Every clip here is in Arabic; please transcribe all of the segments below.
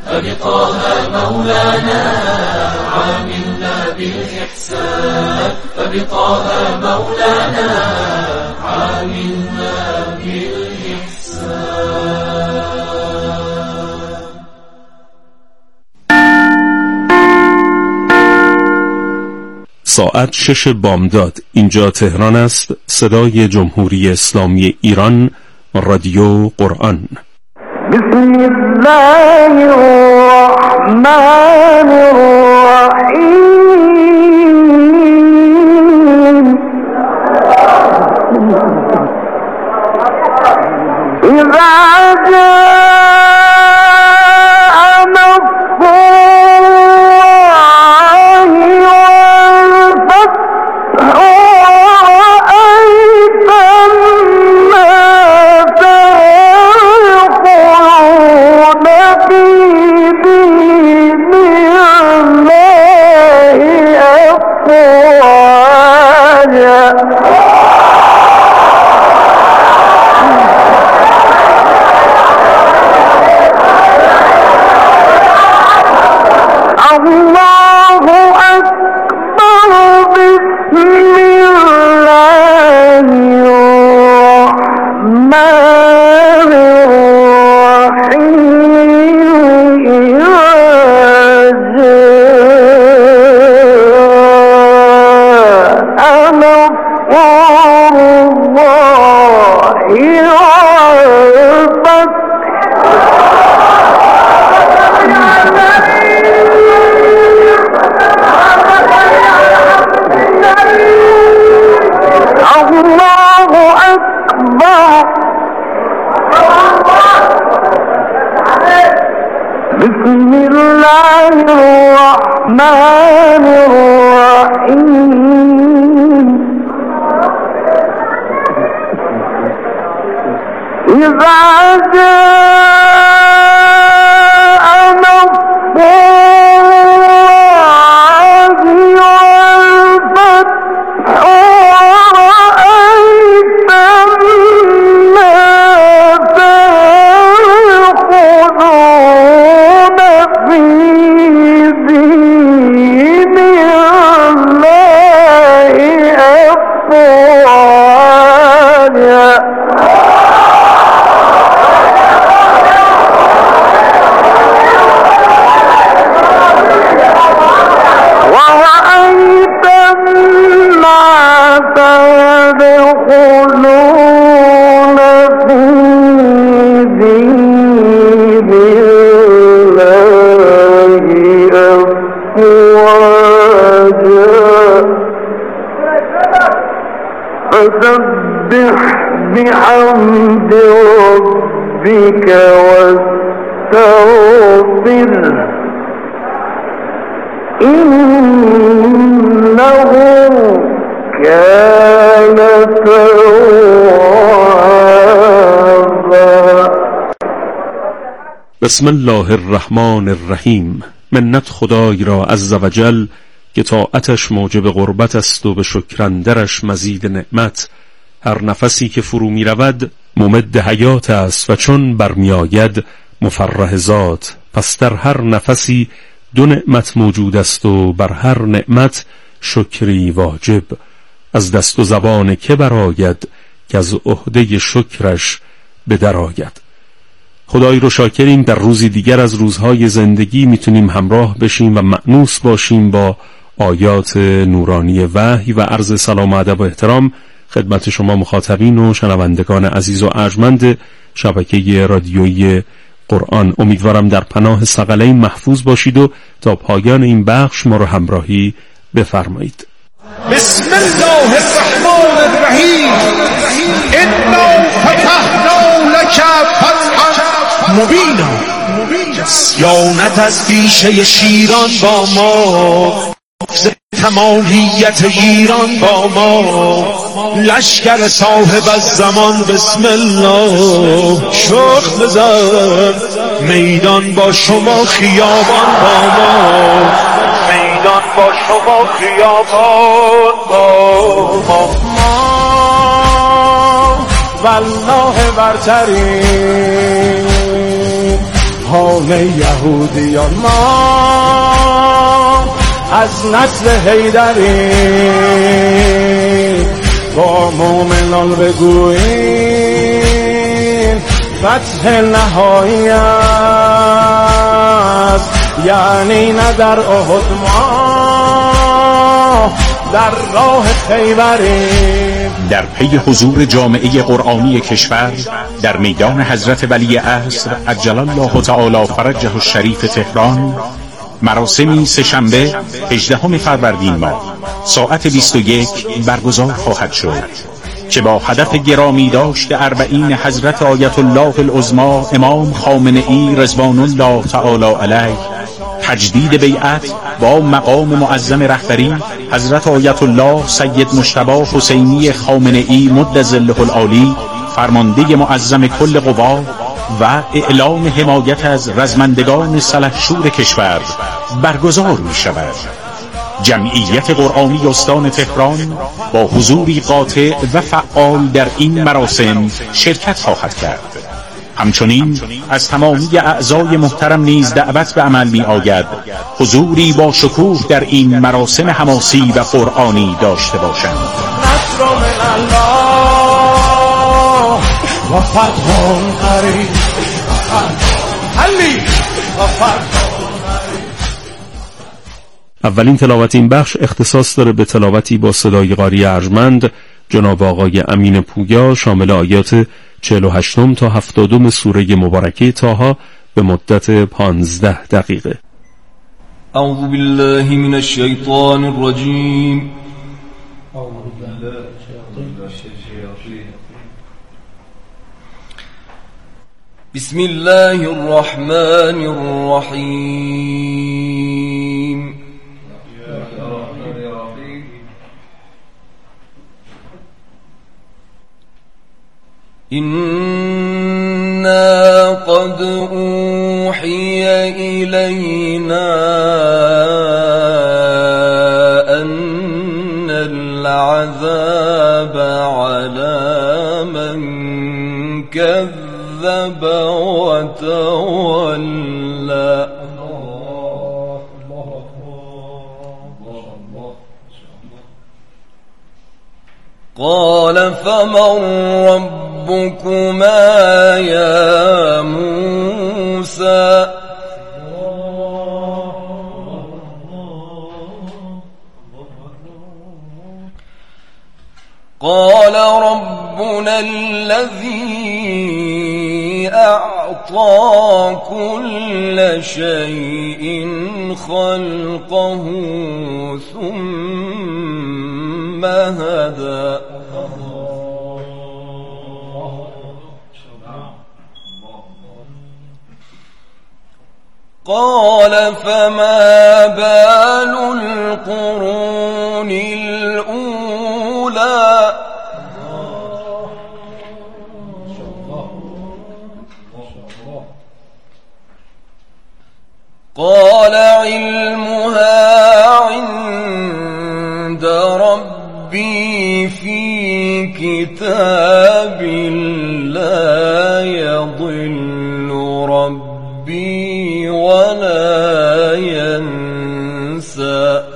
فبطه مولانا عاملنا بالإحسان، فبطه مولانا عاملنا ساعت 6 بامداد. اینجا تهران است. صدای جمهوری اسلامی ایران، رادیو قرآن. بسم الله الرحمن الرحیم. اذا جاء بسم الله الرحمن الرحيم. إذا جاء نصر الله والفتح ورأيت الناس يدخلون في دين الله أفواجا. ورأيت الناس يدخلون في دين الله أفواجا. فسبح بحمد ربك واستغفره إنه كان توابا. بسم الله الرحمن الرحیم. منت خدای را عز و جل که طاعتش موجب قربت است و به شکرندرش مزید نعمت. هر نفسی که فرو می رود ممد حیات است و چون برمی آید مفرح ذات. پس در هر نفسی دو نعمت موجود است و بر هر نعمت شکری واجب. از دست و زبان که براید که از عهده شکرش به در آید. خدای رو شاکریم در روزی دیگر از روزهای زندگی میتونیم همراه بشیم و مأنوس باشیم با آیات نورانی وحی و عرض سلام و ادب و احترام خدمت شما مخاطبین و شنوندگان عزیز و ارجمند شبکه رادیویی قرآن. امیدوارم در پناه ثقلین محفوظ باشید و تا پایان این بخش ما رو همراهی بفرمایید. بسم الله الرحمن الرحیم. انا فتحنا لك فتحا مبینا. سیانت از پیشه شیران با ما، تمامیت ایران با ما، لشکر صاحب از زمان بسم الله. شخ بزن میدان با شما، خیابان با ما، میدان با شما، خیابان با ما. والله برترین روزهای یهودیان. ما از نسل حیدری با مومنان بگوییم فتح نهایی است، یعنی نه در احد ما در راه خیبریم. در پی حضور جامعه قرآنی کشور در میدان حضرت ولی عصر عجل الله تعالی فرجه الشریف تهران، مراسمی سه‌شنبه 18 فروردین ماه ساعت 21 برگزار خواهد شد که با هدف گرامی داشت اربعین حضرت آیت الله العظمی امام خامنه‌ای رضوان الله تعالی علیه، تجدید بیعت با مقام معظم رهبری حضرت آیت الله سید مجتبی حسینی خامنه‌ای مد ظله العالی فرمانده معظم کل قوا و اعلام حمایت از رزمندگان سلحشور کشور برگزار می شود. جمعیت قرآنی استان تهران با حضوری قاطع و فعال در این مراسم شرکت خواهد کرد. همچنین از تمامی اعضای محترم نیز دعوت به عمل می آید حضوری با شکوه در این مراسم حماسی و قرآنی داشته باشند. نصر من الله و فتح قریب علی و فتح. اولین تلاوت این بخش اختصاص داره به تلاوتی با صدای قاری ارجمند جناب آقای امین پویا شامل آیات 48 تا 70 سوره مبارکه طه به مدت 15 دقیقه. اعوذ بالله من الشیطان الرجیم. بسم الله الرحمن الرحیم. إنا قد أوحي إلينا أن العذاب على من كذب وتولى. قال فمن ربكما يا موسى؟ قال ربنا الذي أعطى كل شيء خلقه ثم هدى. قال فما بال القرون الأولى؟ قال علمها عند ربي في كتاب لا يضل ربي ولا ينسى.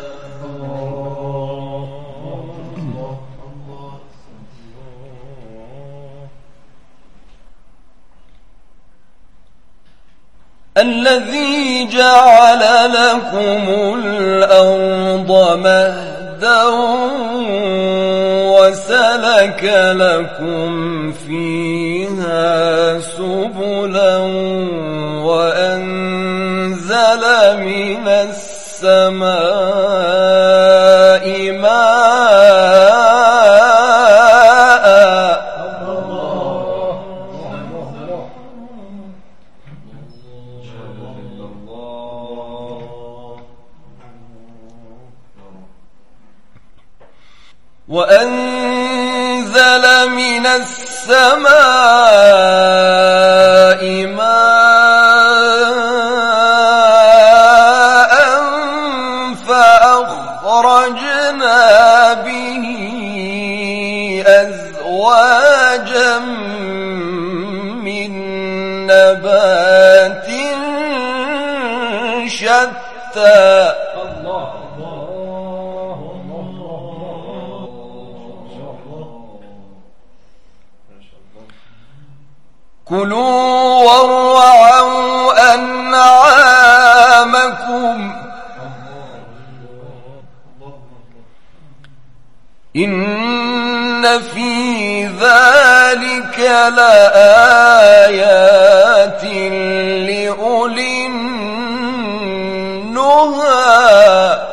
الذي جعل لكم الأرض مهدا وسلك لكم فيها سبلا وأنزل من السماء ماء وأنزل من السماء ماء فأخرجنا به أزواجا من نبات شتى كلوا وارعوا أنعامكم إن في ذلك لآيات لأولي النهى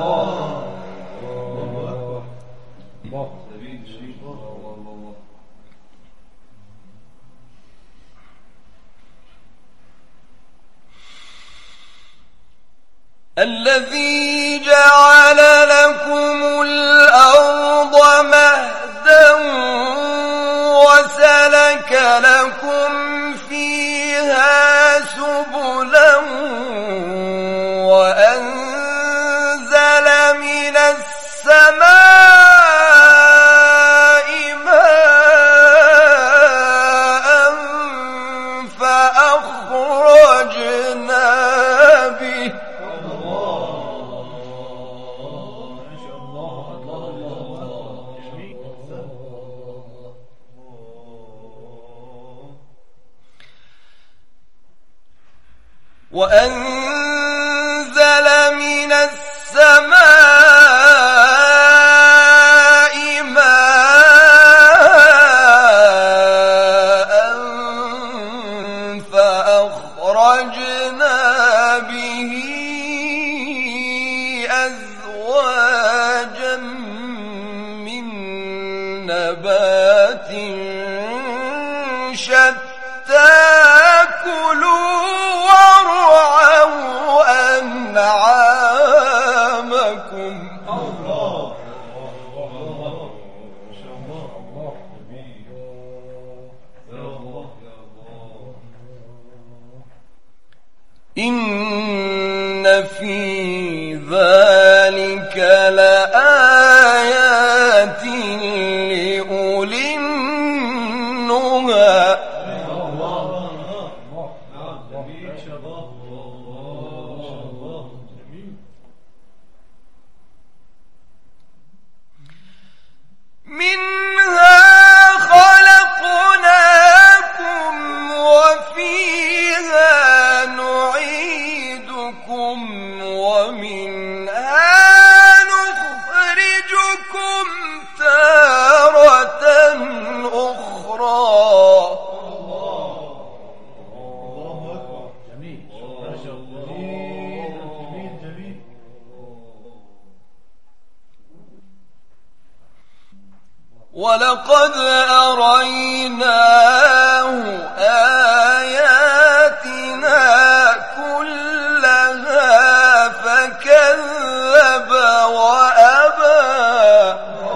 الذي جعل لكم الأرض مهدا وسلك لكم فيها سبلا وأنزل من السماء ماء فأخرجنا به وأنزل من السماء ماء فأخرجنا به أزواجا من نبات شتى كلوا وارعوا أنعامكم إن في ذلك لآيات لأولي النهى منها خلقناكم وفيها نعيدكم ومنها نخرجكم تارة أخرى ولقد أريناه آياتنا كلها فكذب وأبى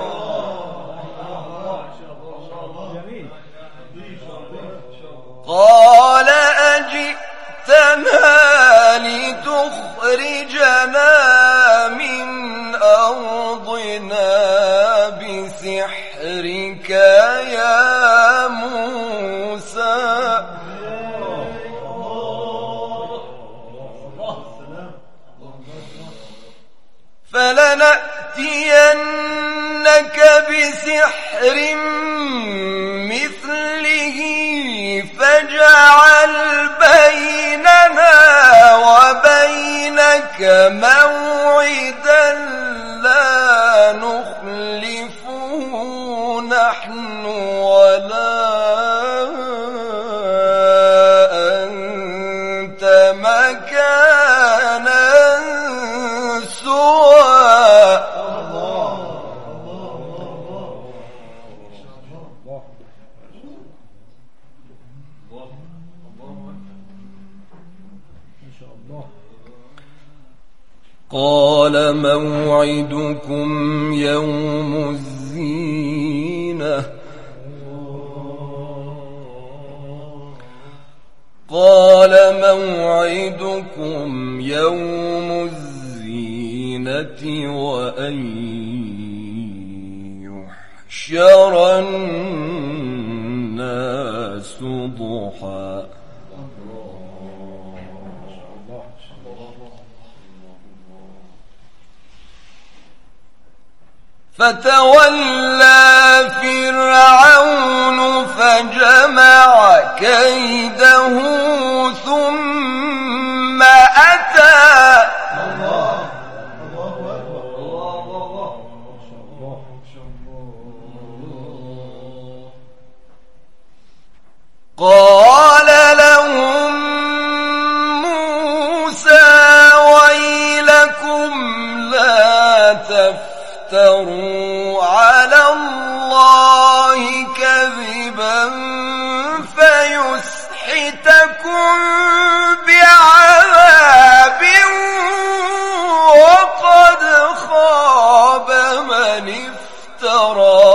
قال أجئتنا لتخرجنا من أرضنا بسحرك يا موسى فلنأتينك بسحر مثله فاجعل بيننا وبينك موعدا لا نخلفه نحن ولا أنت مكانا سوى قال موعدكم يوم الزينة قال موعدكم يوم الزينة وأن يحشر الناس ضحى فتولى فرعون فجمع كيده ثم أتى قال لهم موسى ويلكم لا تفتروا على الله كذبا فيسحتكم بعذاب وقد خاب من افترى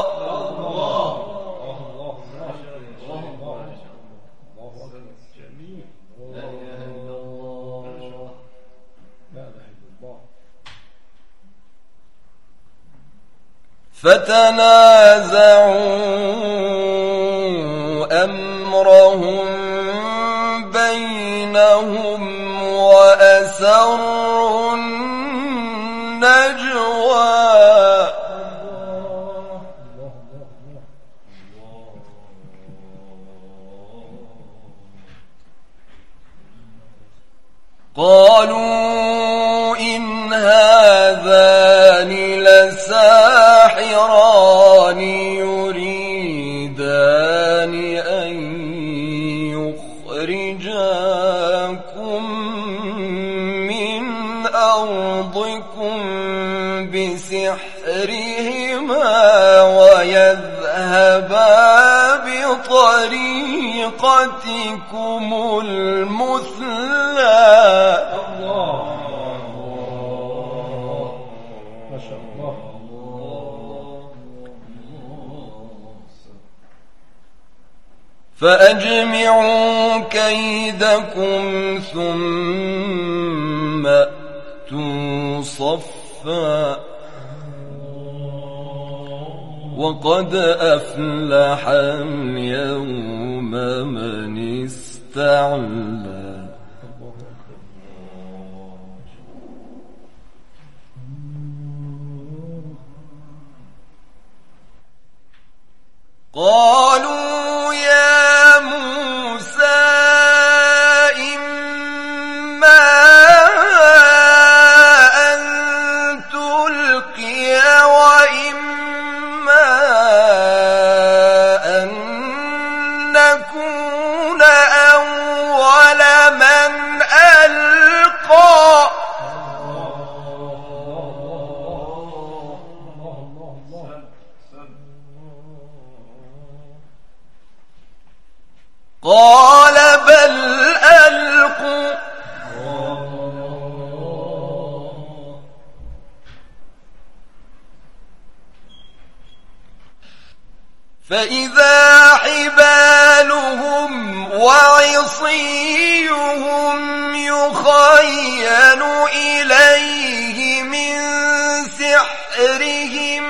فتنازعوا أمرهم بينهم وأسروا النجوى قالوا إن هذان لساحران يريدان أن يخرجاكم من أرضكم بسحرهما ويذهبا بطريقتكم المثلى فأجمعوا كيدكم ثم أتوا صفا وقد أفلح اليوم من استعلى قالوا يا موسى إما أن تلقي وإما أن نكون أول من ألقى قال بل ألقوا فإذا حبالهم وعصيهم يخيل إليه من سحرهم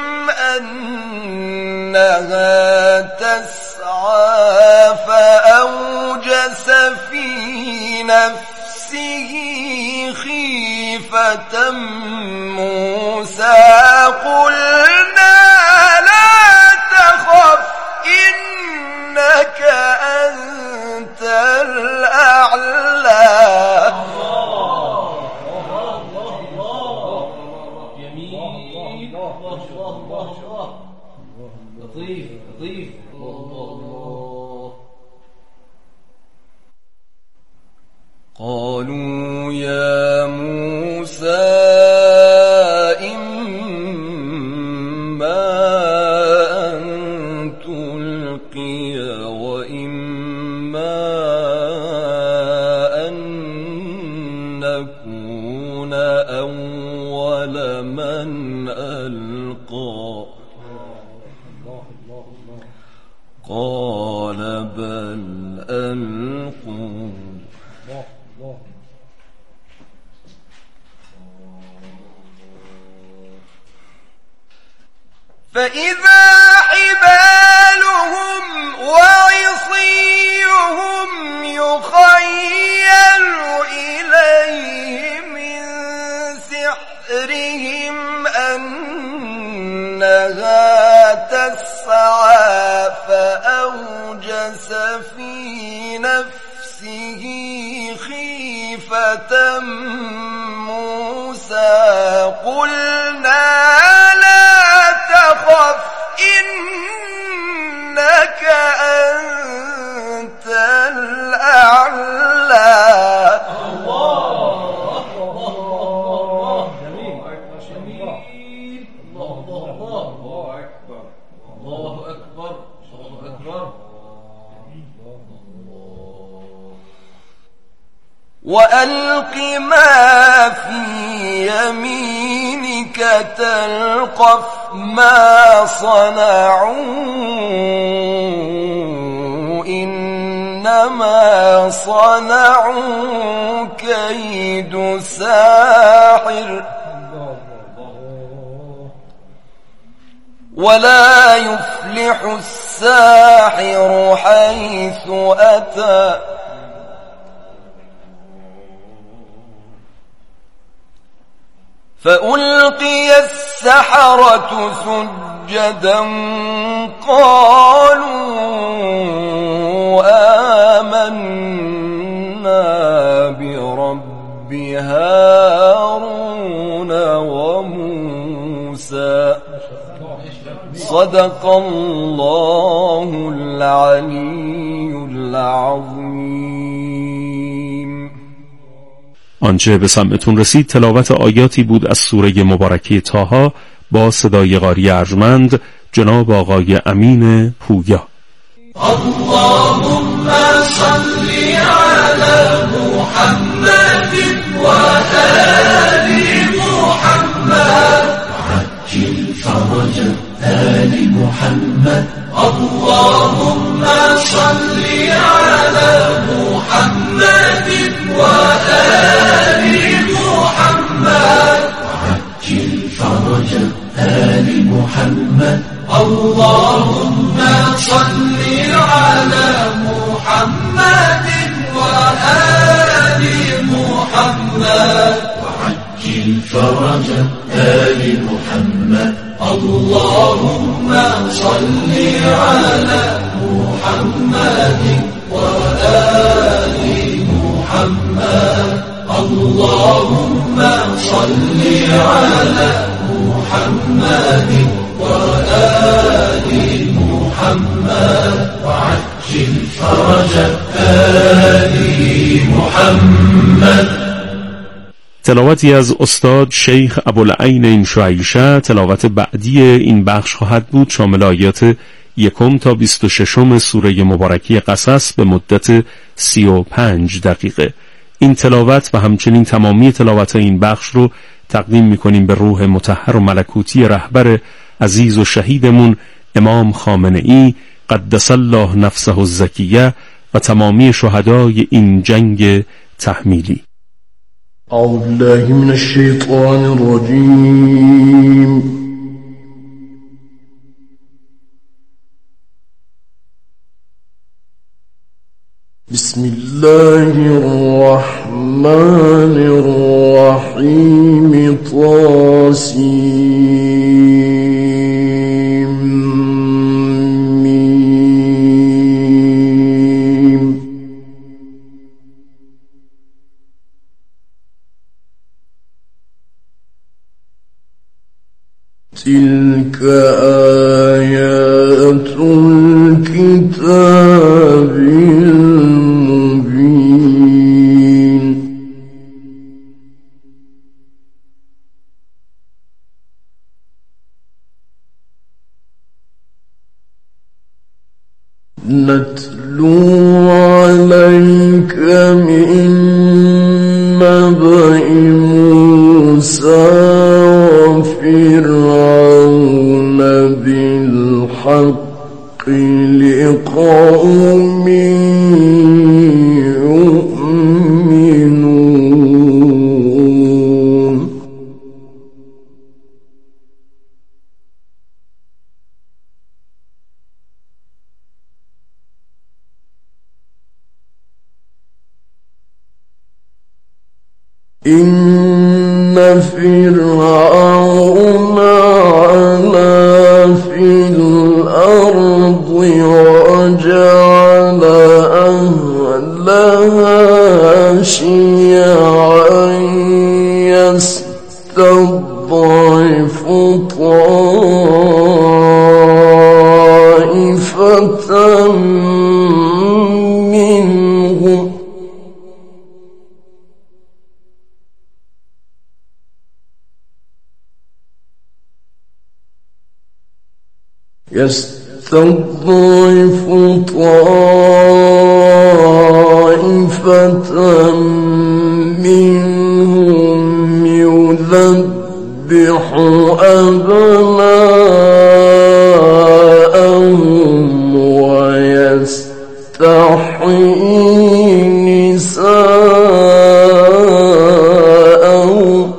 أنها تسعى فأوجس في نفسه خيفة موسى قلنا لا تخف إنك أنت الأعلى جميل لطيف لطيف قالوا يا موسى إما أن تلقي وإما أن نكون أول من ألقى قال بل ألقوا فإذا حبالهم وعصيهم يخيل إليه من سحرهم أنها جئتها تسعى فأوجس في نفسه خيفة موسى قلنا لا تخف إنك أنت الأعلى. وألق ما في يمينك تلقف ما صنعوا إنما صنعوا كيد ساحر ولا يفلح الساحر حيث أتى. فألقي السحرة سجدا قالوا آمنا برب هارون وموسى. صدق الله العلي العظيم. آنچه به سمعتون رسید تلاوت آیاتی بود از سوره مبارکه طه با صدای قاری ارجمند جناب آقای امین پویا. اللهم صل على محمد و آل محمد عجل فرج آل محمد. اللهم صل على محمد و آل محمد عجل فرج آل محمد. اللهم صل على محمد وآل محمد وعجل فرج آل محمد. اللهم صل على محمد وآل محمد. اللهم صل على محمد وآل محمد وعجل فرج آل محمد. تلاوتی از استاد شیخ ابوالعین انشاءالعیشه. تلاوت بعدی این بخش خواهد بود شامل آیات 1 تا 26 سوره مبارکه قصص به مدت 35 دقیقه. این تلاوت و همچنین تمامی تلاوت این بخش رو تقدیم می‌کنیم به روح مطهر و ملکوتی رهبر عزیز و شهیدمون امام خامنه‌ای قدس الله نفسه الزکیه و تمامی شهدای این جنگ تحمیلی. أعوذ بالله من الشيطان الرجيم. بسم الله الرحمن الرحيم. تلك آيات الكتاب المبين. نتلو عليك من نبأ موسى وفرعون بالحق لقوم يؤمنون. إن فرعون علا يستضعف طائفة منهم يذبح أبناءهم ويستحيي نساءهم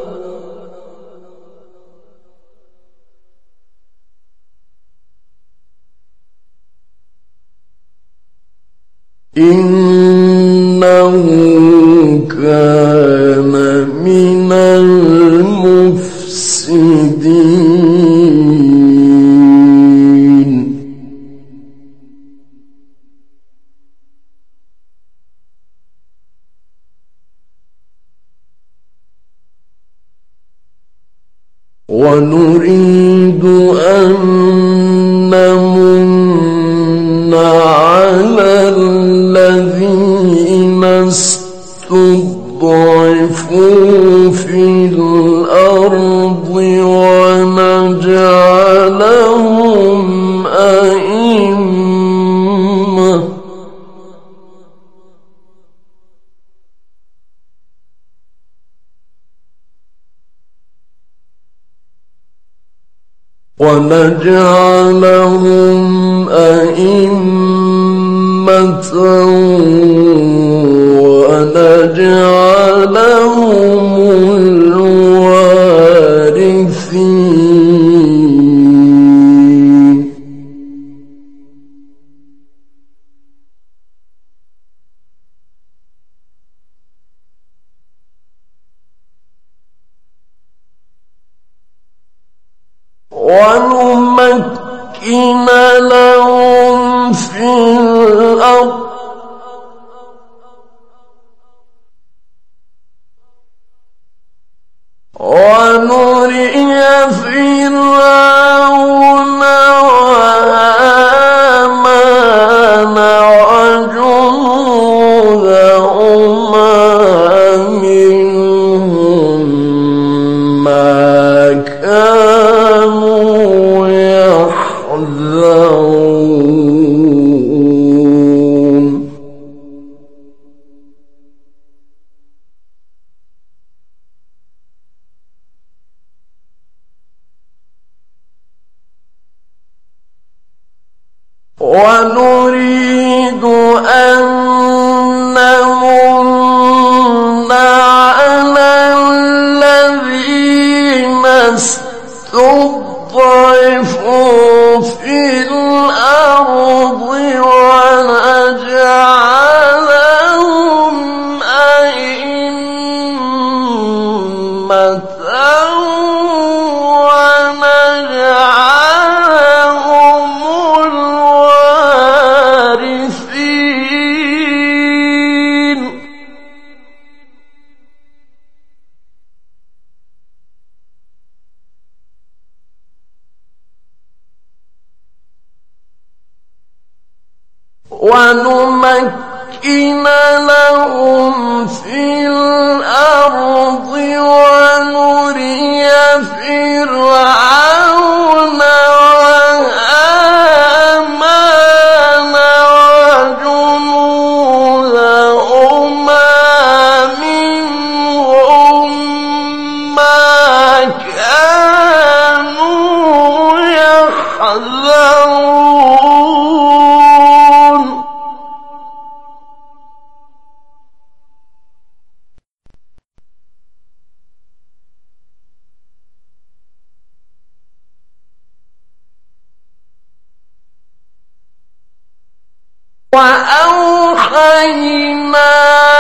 إنه كان من المفسدين ونريد أن نمن على الذين استضعفوا في الأرض ونجعلهم أئمة ونجعلهم الوارثين ونمكن لهم في الأرض ونري فرعون وهامان وجنودهما منهم ما كانوا يحذرون ونريد أن نمن على الذين استضعفوا في الأرض ونجعلهم أئمة ونمكن لهم في الأرض ونري فرعون وهامان وجنودهما منهم ما كانوا يحذرون وأوحينا